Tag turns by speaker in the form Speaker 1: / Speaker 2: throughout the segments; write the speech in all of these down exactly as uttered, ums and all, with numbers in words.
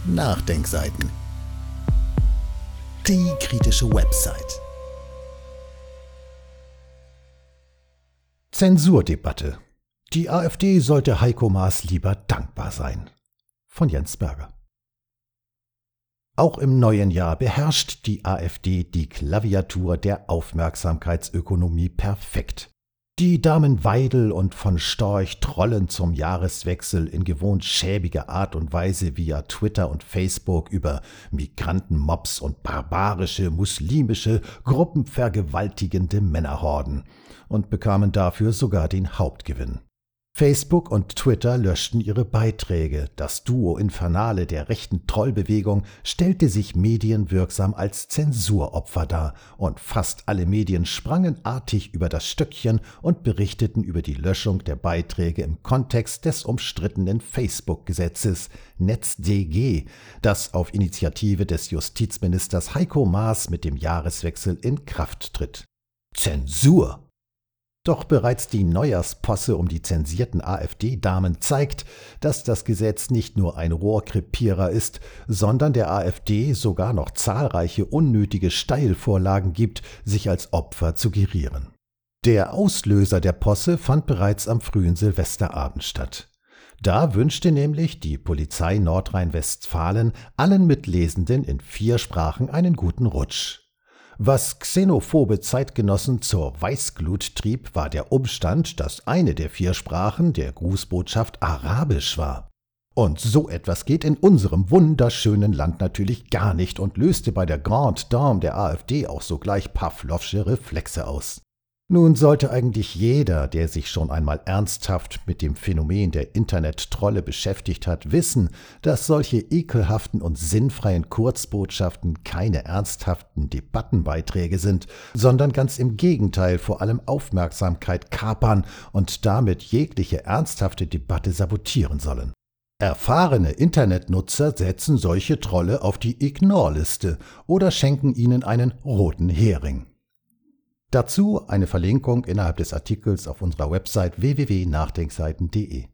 Speaker 1: Nachdenkseiten. Die kritische Website. Zensurdebatte. Die AfD sollte Heiko Maas lieber dankbar sein. Von Jens Berger. Auch im neuen Jahr beherrscht die AfD die Klaviatur der Aufmerksamkeitsökonomie perfekt. Die Damen Weidel und von Storch trollen zum Jahreswechsel in gewohnt schäbiger Art und Weise via Twitter und Facebook über Migrantenmobs und barbarische, muslimische, gruppenvergewaltigende Männerhorden und bekamen dafür sogar den Hauptgewinn. Facebook und Twitter löschten ihre Beiträge. Das Duo Infernale der rechten Trollbewegung stellte sich medienwirksam als Zensuropfer dar und fast alle Medien sprangen artig über das Stöckchen und berichteten über die Löschung der Beiträge im Kontext des umstrittenen Facebook-Gesetzes NetzDG, das auf Initiative des Justizministers Heiko Maas mit dem Jahreswechsel in Kraft tritt. Zensur! Doch bereits die Neujahrsposse um die zensierten AfD-Damen zeigt, dass das Gesetz nicht nur ein Rohrkrepierer ist, sondern der AfD sogar noch zahlreiche unnötige Steilvorlagen gibt, sich als Opfer zu gerieren. Der Auslöser der Posse fand bereits am frühen Silvesterabend statt. Da wünschte nämlich die Polizei Nordrhein-Westfalen allen Mitlesenden in vier Sprachen einen guten Rutsch. Was xenophobe Zeitgenossen zur Weißglut trieb, war der Umstand, dass eine der vier Sprachen der Grußbotschaft Arabisch war. Und so etwas geht in unserem wunderschönen Land natürlich gar nicht und löste bei der Grande Dame der AfD auch sogleich Pawlowsche Reflexe aus. Nun sollte eigentlich jeder, der sich schon einmal ernsthaft mit dem Phänomen der Internet-Trolle beschäftigt hat, wissen, dass solche ekelhaften und sinnfreien Kurzbotschaften keine ernsthaften Debattenbeiträge sind, sondern ganz im Gegenteil vor allem Aufmerksamkeit kapern und damit jegliche ernsthafte Debatte sabotieren sollen. Erfahrene Internetnutzer setzen solche Trolle auf die Ignore-Liste oder schenken ihnen einen roten Hering. Dazu eine Verlinkung innerhalb des Artikels auf unserer Website w w w punkt nachdenkseiten punkt de.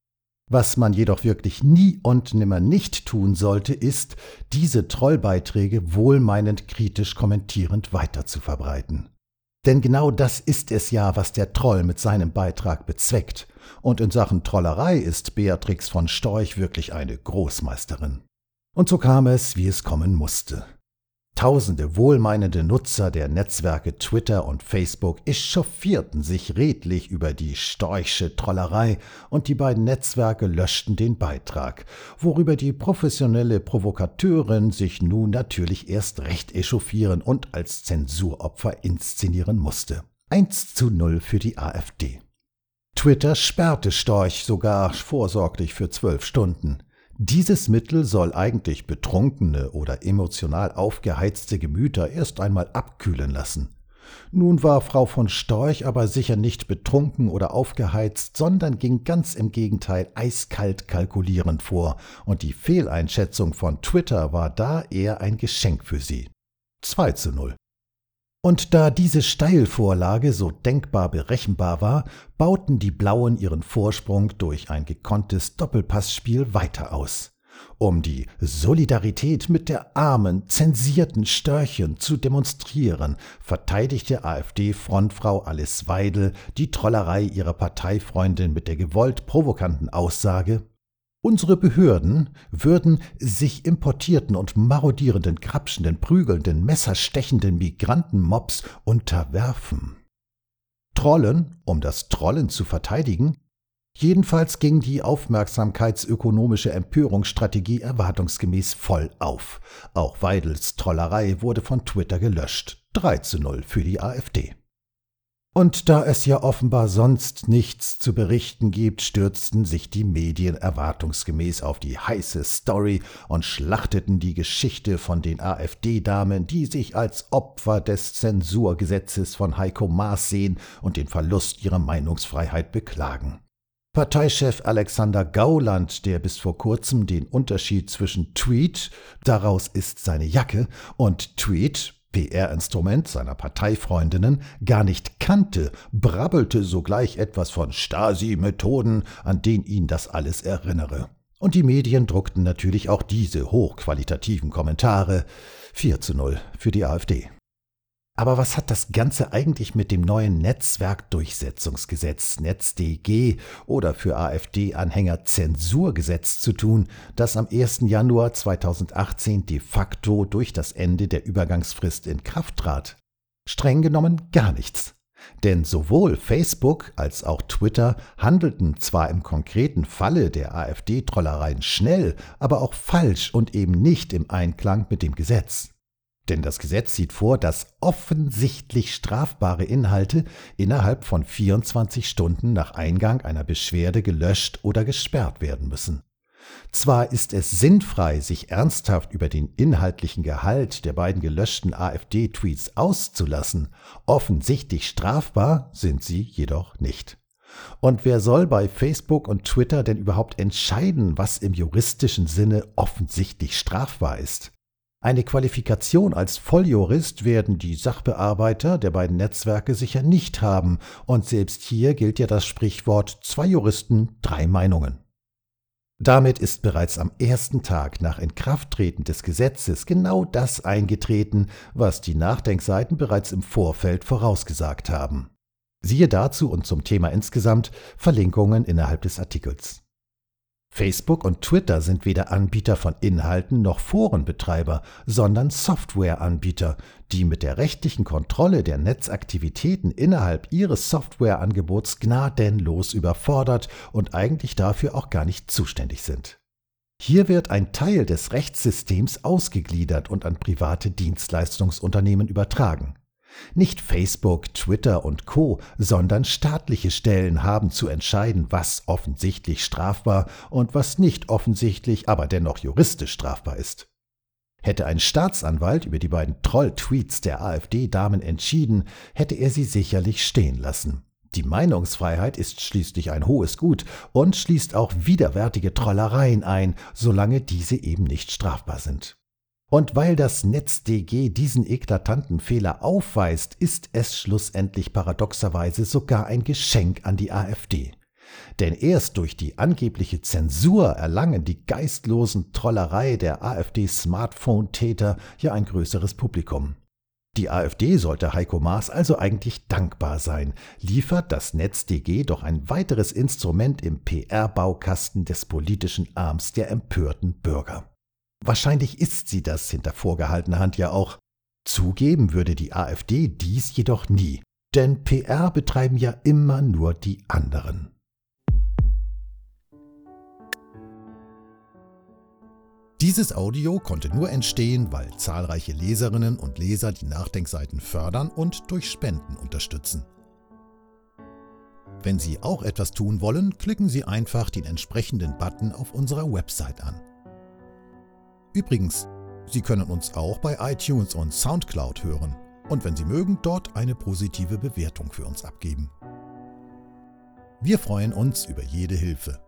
Speaker 1: Was man jedoch wirklich nie und nimmer nicht tun sollte, ist, diese Trollbeiträge wohlmeinend kritisch kommentierend weiterzuverbreiten. Denn genau das ist es ja, was der Troll mit seinem Beitrag bezweckt. Und in Sachen Trollerei ist Beatrix von Storch wirklich eine Großmeisterin. Und so kam es, wie es kommen musste. Tausende wohlmeinende Nutzer der Netzwerke Twitter und Facebook echauffierten sich redlich über die Storchsche Trollerei und die beiden Netzwerke löschten den Beitrag, worüber die professionelle Provokateurin sich nun natürlich erst recht echauffieren und als Zensuropfer inszenieren musste. eins zu null für die AfD. Twitter sperrte Storch sogar vorsorglich für zwölf Stunden. Dieses Mittel soll eigentlich betrunkene oder emotional aufgeheizte Gemüter erst einmal abkühlen lassen. Nun war Frau von Storch aber sicher nicht betrunken oder aufgeheizt, sondern ging ganz im Gegenteil eiskalt kalkulierend vor, und die Fehleinschätzung von Twitter war da eher ein Geschenk für sie. zwei zu null. Und da diese Steilvorlage so denkbar berechenbar war, bauten die Blauen ihren Vorsprung durch ein gekonntes Doppelpassspiel weiter aus. Um die Solidarität mit der armen, zensierten Störchen zu demonstrieren, verteidigte AfD-Frontfrau Alice Weidel die Trollerei ihrer Parteifreundin mit der gewollt provokanten Aussage: Unsere Behörden würden sich importierten und marodierenden, grapschenden, prügelnden, messerstechenden Migrantenmobs unterwerfen. Trollen, um das Trollen zu verteidigen? Jedenfalls ging die aufmerksamkeitsökonomische Empörungsstrategie erwartungsgemäß voll auf. Auch Weidels Trollerei wurde von Twitter gelöscht. drei zu null für die AfD. Und da es ja offenbar sonst nichts zu berichten gibt, stürzten sich die Medien erwartungsgemäß auf die heiße Story und schlachteten die Geschichte von den AfD-Damen, die sich als Opfer des Zensurgesetzes von Heiko Maas sehen und den Verlust ihrer Meinungsfreiheit beklagen. Parteichef Alexander Gauland, der bis vor kurzem den Unterschied zwischen Tweet, daraus ist seine Jacke, und Tweet, P R-Instrument seiner Parteifreundinnen, gar nicht kannte, brabbelte sogleich etwas von Stasi-Methoden, an den ihn das alles erinnere. Und die Medien druckten natürlich auch diese hochqualitativen Kommentare. vier zu null für die AfD. Aber was hat das Ganze eigentlich mit dem neuen Netzwerkdurchsetzungsgesetz NetzDG oder für AfD-Anhänger Zensurgesetz zu tun, das am ersten Januar zweitausendachtzehn de facto durch das Ende der Übergangsfrist in Kraft trat? Streng genommen gar nichts. Denn sowohl Facebook als auch Twitter handelten zwar im konkreten Falle der AfD-Trollereien schnell, aber auch falsch und eben nicht im Einklang mit dem Gesetz. Denn das Gesetz sieht vor, dass offensichtlich strafbare Inhalte innerhalb von vierundzwanzig Stunden nach Eingang einer Beschwerde gelöscht oder gesperrt werden müssen. Zwar ist es sinnfrei, sich ernsthaft über den inhaltlichen Gehalt der beiden gelöschten AfD-Tweets auszulassen, offensichtlich strafbar sind sie jedoch nicht. Und wer soll bei Facebook und Twitter denn überhaupt entscheiden, was im juristischen Sinne offensichtlich strafbar ist? Eine Qualifikation als Volljurist werden die Sachbearbeiter der beiden Netzwerke sicher nicht haben, und selbst hier gilt ja das Sprichwort zwei Juristen, drei Meinungen. Damit ist bereits am ersten Tag nach Inkrafttreten des Gesetzes genau das eingetreten, was die Nachdenkseiten bereits im Vorfeld vorausgesagt haben. Siehe dazu und zum Thema insgesamt Verlinkungen innerhalb des Artikels. Facebook und Twitter sind weder Anbieter von Inhalten noch Forenbetreiber, sondern Softwareanbieter, die mit der rechtlichen Kontrolle der Netzaktivitäten innerhalb ihres Softwareangebots gnadenlos überfordert und eigentlich dafür auch gar nicht zuständig sind. Hier wird ein Teil des Rechtssystems ausgegliedert und an private Dienstleistungsunternehmen übertragen. Nicht Facebook, Twitter und Co., sondern staatliche Stellen haben zu entscheiden, was offensichtlich strafbar und was nicht offensichtlich, aber dennoch juristisch strafbar ist. Hätte ein Staatsanwalt über die beiden Troll-Tweets der AfD-Damen entschieden, hätte er sie sicherlich stehen lassen. Die Meinungsfreiheit ist schließlich ein hohes Gut und schließt auch widerwärtige Trollereien ein, solange diese eben nicht strafbar sind. Und weil das NetzDG diesen eklatanten Fehler aufweist, ist es schlussendlich paradoxerweise sogar ein Geschenk an die AfD. Denn erst durch die angebliche Zensur erlangen die geistlosen Trollerei der AfD-Smartphone-Täter ja ein größeres Publikum. Die AfD sollte Heiko Maas also eigentlich dankbar sein, liefert das NetzDG doch ein weiteres Instrument im P R-Baukasten des politischen Arms der empörten Bürger. Wahrscheinlich ist sie das hinter vorgehaltener Hand ja auch. Zugeben würde die AfD dies jedoch nie, denn P R betreiben ja immer nur die anderen. Dieses Audio konnte nur entstehen, weil zahlreiche Leserinnen und Leser die Nachdenkseiten fördern und durch Spenden unterstützen. Wenn Sie auch etwas tun wollen, klicken Sie einfach den entsprechenden Button auf unserer Website an. Übrigens, Sie können uns auch bei iTunes und Soundcloud hören und wenn Sie mögen, dort eine positive Bewertung für uns abgeben. Wir freuen uns über jede Hilfe.